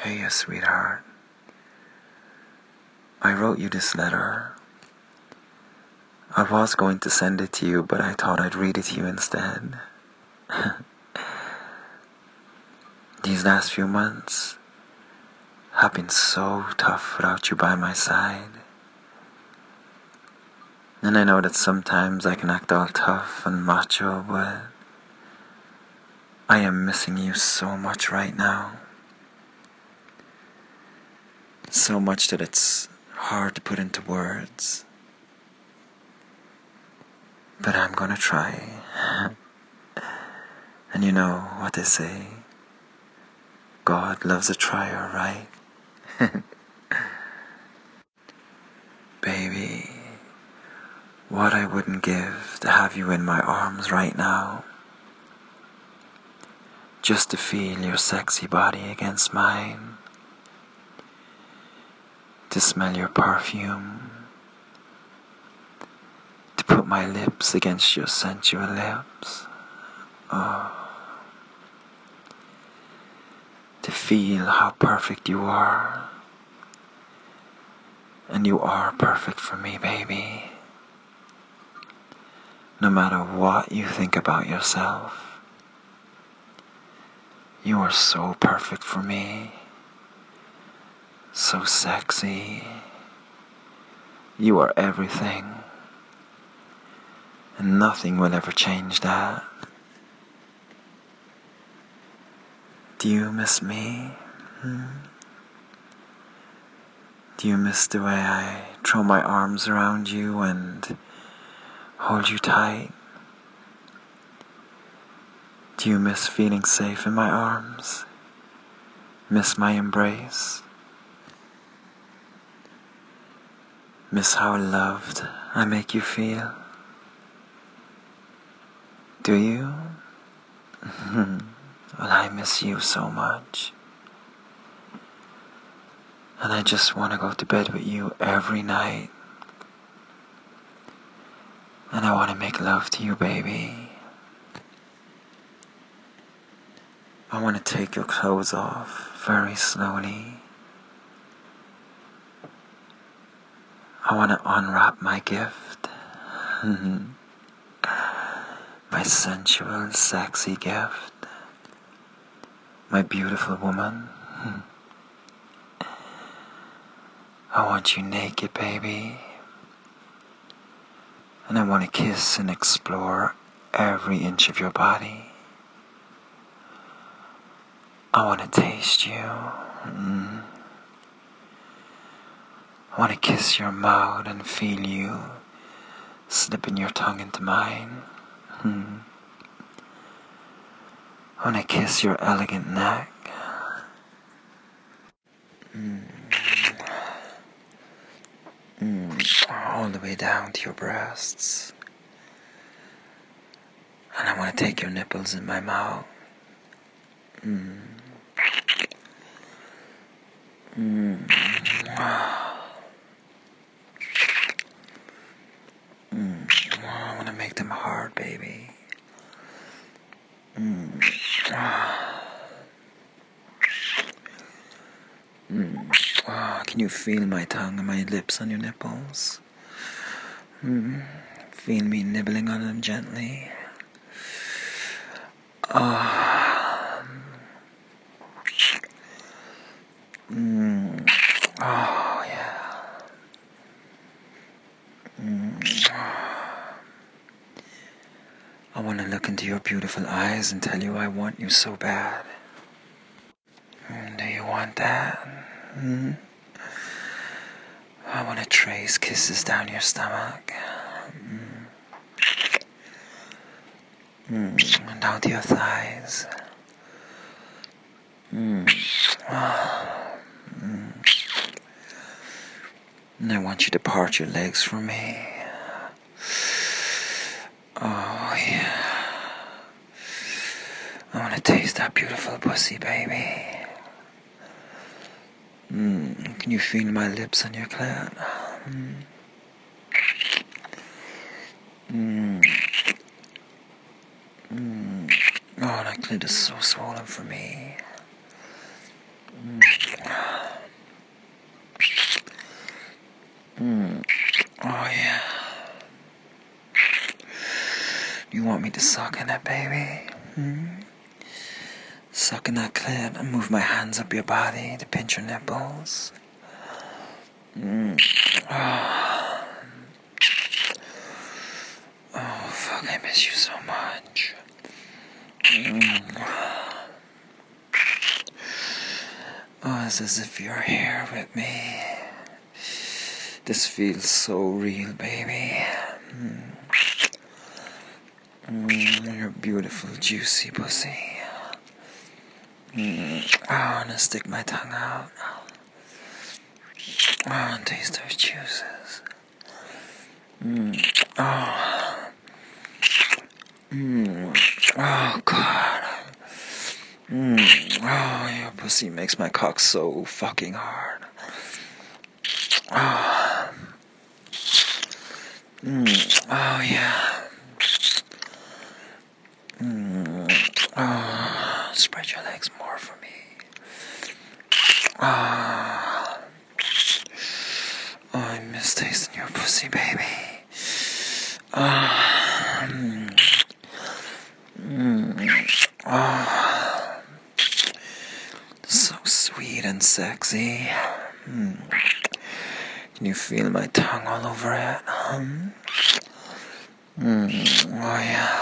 Hey, sweetheart. I wrote you this letter. I was going to send it to you, but I thought I'd read it to you instead. These last few months have been so tough without you by my side. And I know that sometimes I can act all tough and macho, but I am missing you so much right now. So much that it's hard to put into words. But I'm gonna try. And you know what they say, God loves a trier, right? Baby, what I wouldn't give to have you in my arms right now. Just to feel your sexy body against mine. To smell your perfume. To put my lips against your sensual lips. Oh. To feel how perfect you are. And you are perfect for me, baby. No matter what you think about yourself, you are so perfect for me. So sexy. You are everything. And nothing will ever change that. Do you miss me? Do you miss the way I throw my arms around you and hold you tight? Do you miss feeling safe in my arms? Miss my embrace? Miss how loved I make you feel? Do you? Well, I miss you so much. And I just want to go to bed with you every night. And I want to make love to you, baby. I want to take your clothes off very slowly. I want to unwrap my gift. My sensual, sexy gift. My beautiful woman. I want you naked, baby. And I want to kiss and explore every inch of your body. I want to taste you. I want to kiss your mouth and feel you slipping your tongue into mine. I want to kiss your elegant neck. All the way down to your breasts. And I want to take your nipples in my mouth. I want to make them hard, baby. Can you feel my tongue and my lips on your nipples? Feel me nibbling on them gently. Oh, yeah. I want to look into your beautiful eyes and tell you I want you so bad. Do you want that? I want to trace kisses down your stomach. And down to your thighs. And I want you to part your legs for me. Oh, yeah. I want to taste that beautiful pussy, baby. Can you feel my lips on your clit? Oh, that clit is so swollen for me. want me to suck in it, baby? Suck in that clit and move my hands up your body to pinch your nipples. Oh, fuck, I miss you so much. Oh, it's as if you're here with me. This feels so real, baby. You're beautiful, juicy pussy. I wanna stick my tongue out. And taste those juices. Oh, God. Oh, your pussy makes my cock so fucking hard. Oh, yeah. Oh, spread your legs more for me. Oh, I miss tasting your pussy, baby. So sweet and sexy. Can you feel my tongue all over it? Oh, yeah.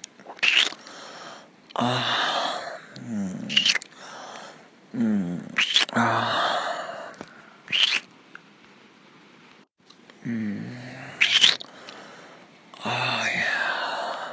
Oh, yeah.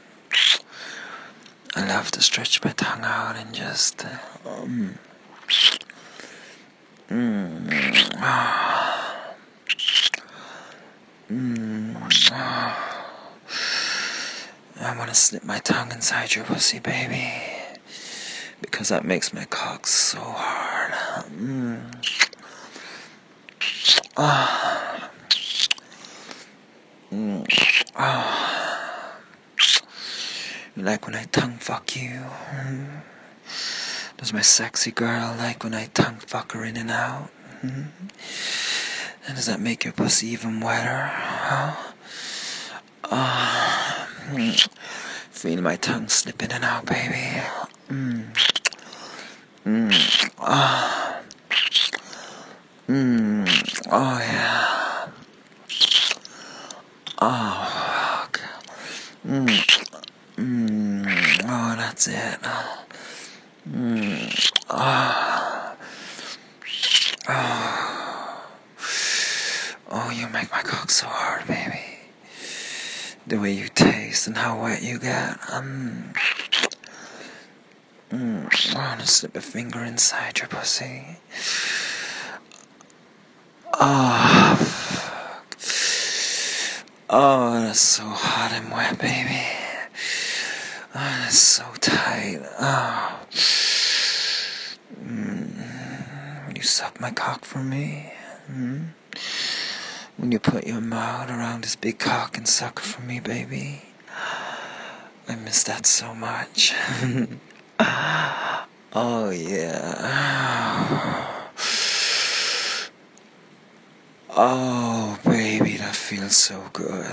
I love to stretch my tongue out and just I want to slip my tongue inside your pussy, baby, because that makes my cock so hard. You like when I tongue fuck you? Does my sexy girl like when I tongue fuck her in and out? And does that make your pussy even wetter? Feel my tongue slip in and out, baby. Oh, yeah. Oh, fuck. Oh, that's it. Oh, you make my cock so hard, baby. The way you taste and how wet you get. I wanna slip a finger inside your pussy. Oh, fuck. Oh, that's so hot and wet, baby. Oh, that's so tight. Oh. When you suck my cock for me. When you put your mouth around this big cock and suck it for me, baby. I miss that so much. Oh, yeah. Oh, baby, that feels so good.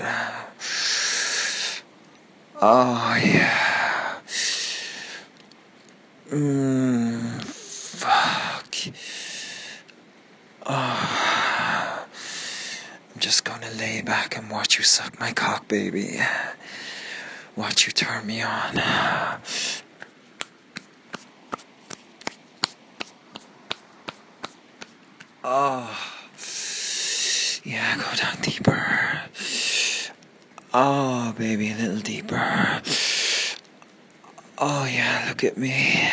Oh, yeah. Fuck. Oh. I'm just gonna lay back and watch you suck my cock, baby. Watch you turn me on. Oh. Yeah, go down deeper. Oh, baby, a little deeper. Oh, yeah, look at me.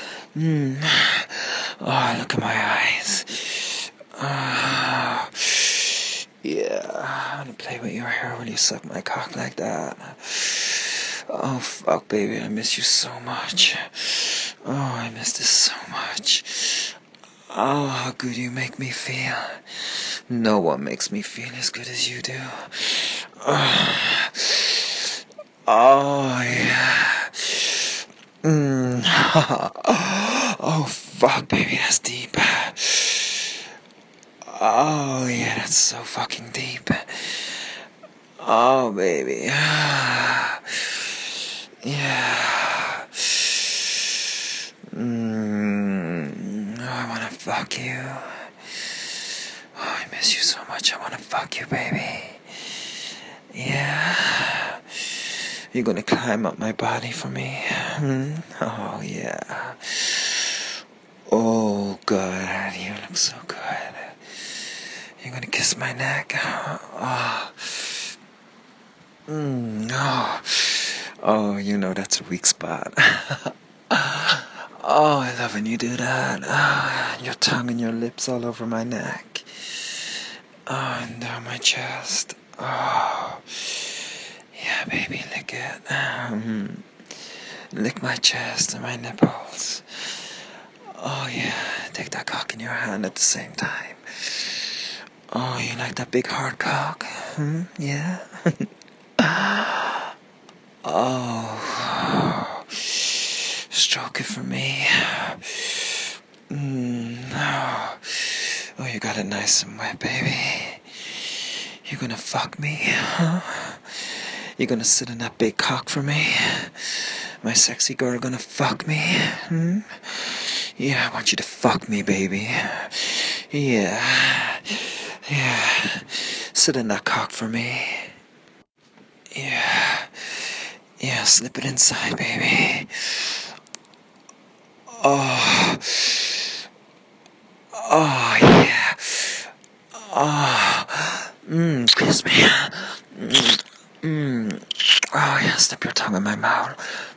Oh, look at my eyes. Oh, yeah, I want to play with your hair when you suck my cock like that. Oh, fuck, baby, I miss you so much. Oh, I miss this so much. Oh, how good you make me feel. No one makes me feel as good as you do. Oh, yeah. Oh, fuck, baby, that's deep. Oh, yeah, that's so fucking deep. Oh, baby. Yeah. Oh, I wanna fuck you. Oh, I miss you so much. I wanna fuck you, baby. Yeah. You're gonna climb up my body for me. Oh, yeah. Oh, good. You look so good. You're gonna kiss my neck. Oh. Oh. Oh, you know that's a weak spot. Oh, I love when you do that. Your tongue and your lips all over my neck. Oh, and down my chest. Oh, yeah, baby, lick it. Lick my chest and my nipples. Oh, yeah, take that cock in your hand at the same time. Oh, you like that big hard cock? Yeah? Oh, stroke it for me. Oh, you got it nice and wet, baby. You gonna fuck me, huh? You gonna sit in that big cock for me? My sexy girl gonna fuck me? Yeah, I want you to fuck me, baby. Yeah. Yeah. Sit in that cock for me. Yeah. Yeah, slip it inside, baby. Oh. Oh, yeah. Oh. Kiss me. Oh, yeah, slip your tongue in my mouth.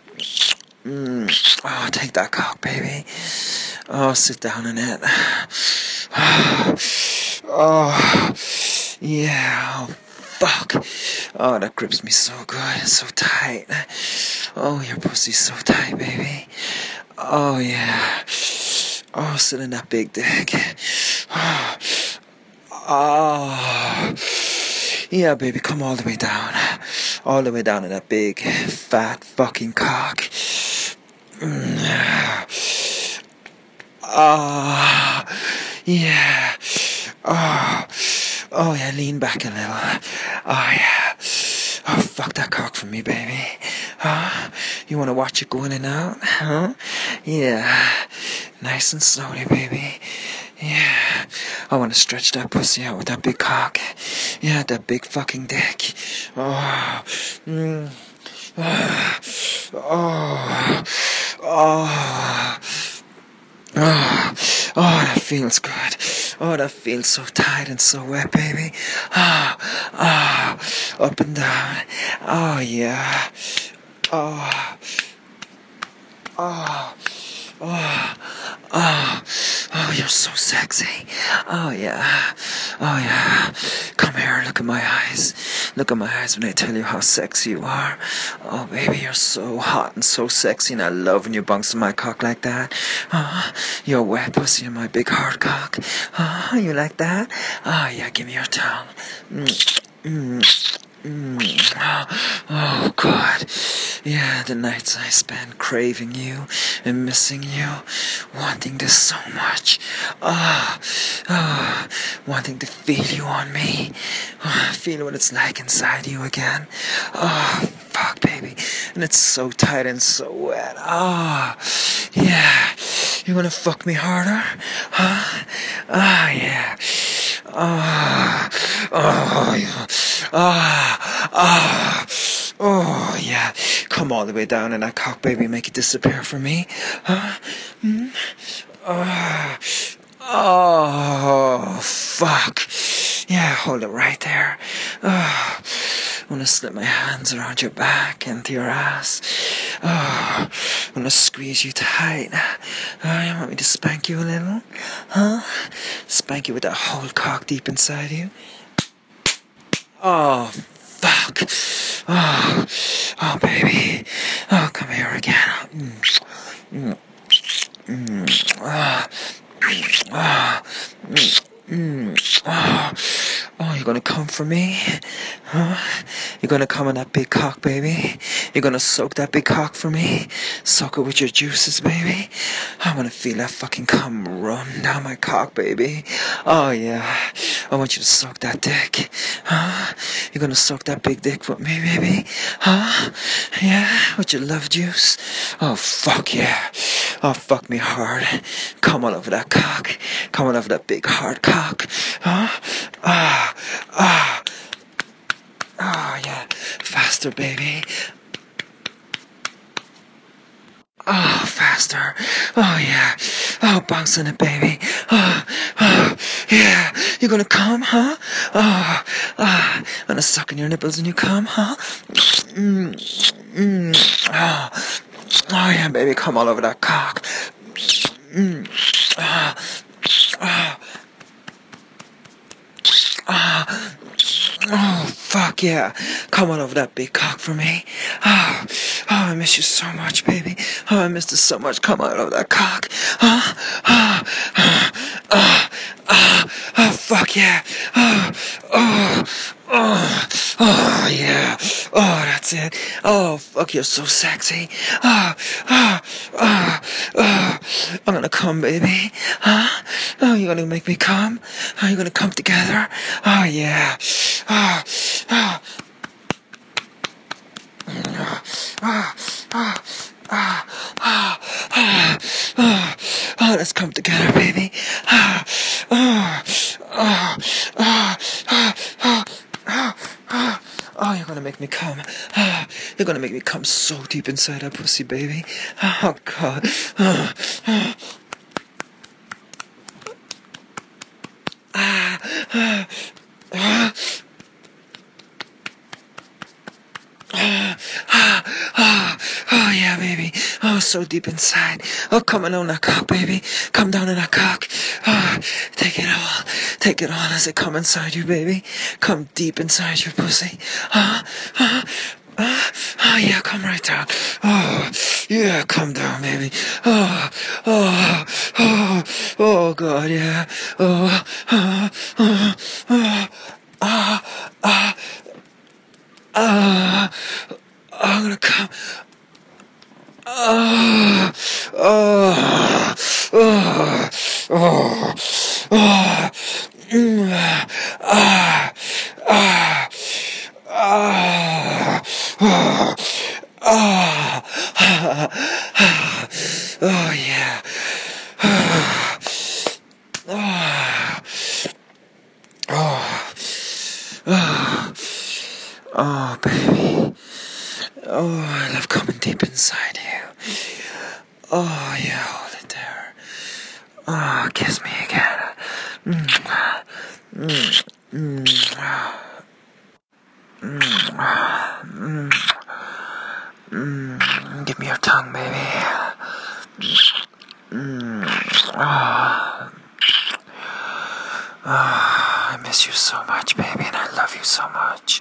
Oh, take that cock, baby. Oh, sit down in it. Oh, yeah. Oh, fuck. Oh, that grips me so good. It's so tight. Oh, your pussy's so tight, baby. Oh, yeah. Oh, sit in that big dick. Oh. Yeah, baby, come all the way down. All the way down in that big, fat fucking cock. Oh, yeah. Oh, oh, yeah, lean back a little. Oh, yeah. Oh, fuck that cock for me, baby. Huh? You want to watch it go in and out? Huh? Yeah. Nice and slowly, baby. Yeah. I want to stretch that pussy out with that big cock. Yeah, that big fucking dick. Oh. Oh. Oh. Oh. Oh, that feels good. Oh, that feels so tight and so wet, baby. Up and down. Oh, yeah. Oh, oh, oh, oh, oh, you're so sexy. Oh, yeah. Oh, yeah. Come here, look at my eyes. Look at my eyes when I tell you how sexy you are. Oh, baby, you're so hot and so sexy, and I love when you bounce on my cock like that. Your wet pussy and my big hard cock. You like that? Oh, yeah, give me your tongue. Oh, God. Yeah, the nights I spend craving you and missing you, wanting this so much. Wanting to feel you on me. Feel what it's like inside you again. Oh, fuck, baby. And it's so tight and so wet. Oh, yeah. You wanna fuck me harder? Huh? Ah, yeah. Oh, yeah. Oh, yeah. Come all the way down in that cock, baby. Make it disappear for me. Huh? Oh, fuck. Yeah, hold it right there. Oh, I'm gonna slip my hands around your back and your ass. Oh, I'm gonna squeeze you tight. Oh, you want me to spank you a little? Huh? Spank you with that whole cock deep inside you? Oh, fuck. Oh, baby. Oh, come here again. Oh, you're gonna come for me? Huh? You're gonna come on that big cock, baby? You're gonna soak that big cock for me? Soak it with your juices, baby? I wanna feel that fucking cum run down my cock, baby. Oh yeah, I want you to soak that dick. Huh? You're gonna soak that big dick with me, baby? Huh? Yeah, with your love juice? Oh fuck yeah. Oh fuck me hard. Come all over that cock. Come all over that big hard cock. Huh? Ah, ah. Oh yeah, faster baby. Oh, faster. Oh yeah. Oh, bounce on it, baby. Oh, oh, yeah. You gonna come, huh? Oh, I'm gonna suck on your nipples and you come, huh? Oh, oh yeah, baby, come all over that cock. Oh, oh, oh. Oh, fuck yeah. Come on over that big cock for me. Oh, I miss you so much, baby. Oh, I missed it so much. Come on over that cock. Oh, fuck yeah. Oh, yeah. Oh, that's it. Oh, fuck, you're so sexy. I'm gonna come, baby. Oh, you're gonna make me come? Oh, you're gonna come together? Oh, yeah. Oh, let's come together, baby. Oh, you're gonna make me come. You're gonna make me come so deep inside that pussy, baby. Oh, God. Oh, yeah, baby. Oh, so deep inside. Oh, come on that cock, baby. Come down in that cock. Oh, take it all. Take it all as it come inside you, baby. Come deep inside your pussy. Oh, yeah, come right down. Oh, yeah, come down, baby. Oh, God, yeah. I'm gonna come. Oh yeah. Oh, baby. Oh, I love coming deep inside you. Oh, yeah, hold it there. Oh, kiss me again. Give me your tongue, baby. I miss you so much, baby, and I love you so much.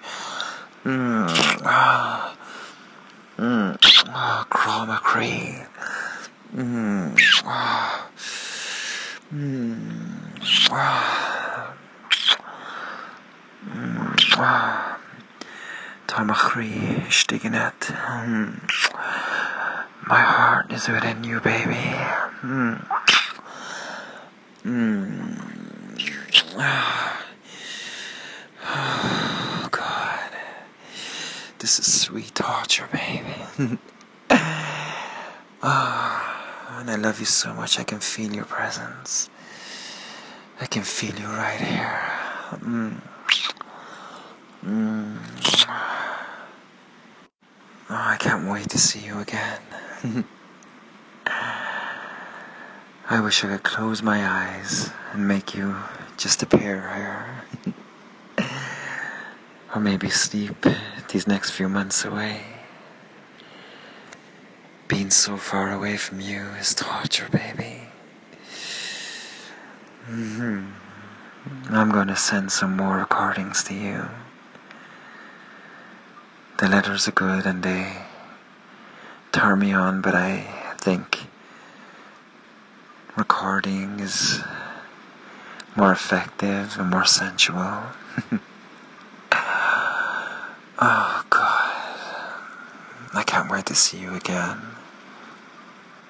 Chroma Cree. Tamachri Stigenet. My heart is within you, baby. Oh, God. This is sweet torture, baby. And I love you so much. I can feel your presence. I can feel you right here. Oh, I can't wait to see you again. I wish I could close my eyes and make you just appear here. Or maybe sleep these next few months away. Being so far away from you is torture, baby. I'm going to send some more recordings to you. The letters are good and they turn me on, but I think recording is more effective and more sensual. Oh, God. I to see you again.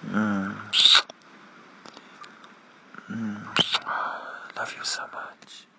Love you so much.